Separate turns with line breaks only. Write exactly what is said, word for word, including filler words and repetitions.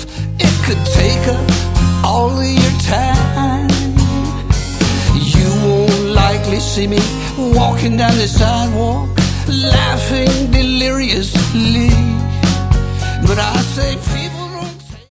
it could take up all of your time. You won't likely see me walking down the sidewalk laughing deliriously, but I say people